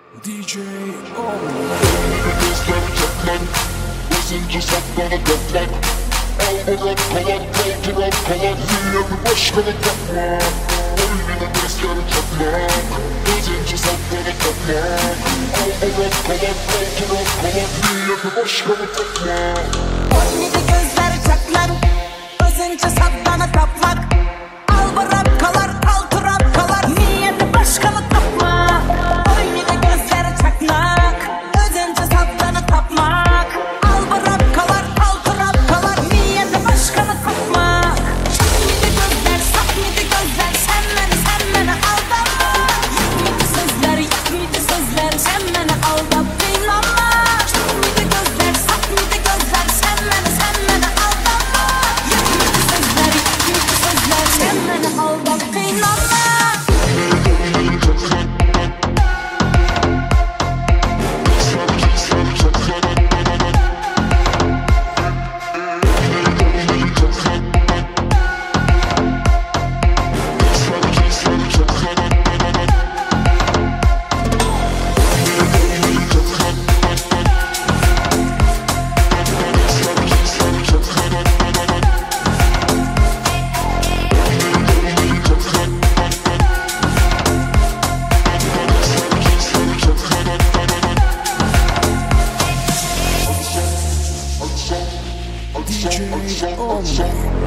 DJ Oğlum. Gözleri çatlar, basınca saplara katlar. Almadan kalan, kaldıran kalan, yine bir başkanı takma. Öyle gözleri çatlar, basınca saplara katlar. Almadan kalan, kaldıran kalan, yine bir başkanı takma. Oynedi gözler çatlar, basınca saptana taplak. Al bırak kalar, kaltırak kalar, niyeti başkanı tapma. Oynedi gözler çatlak, özünce saptana tapmak. Al bırak kalar, kaltırak kalar, niyeti başkanı tapma. Çak mıydı gözler, sen beni aldatma. Yak mıydı sözler, sen beni aldat, inanma. Çak mıydı gözler, sen beni aldatma. Yak mıydı sözler, sen beni aldat, inanma. DJ Oğlum.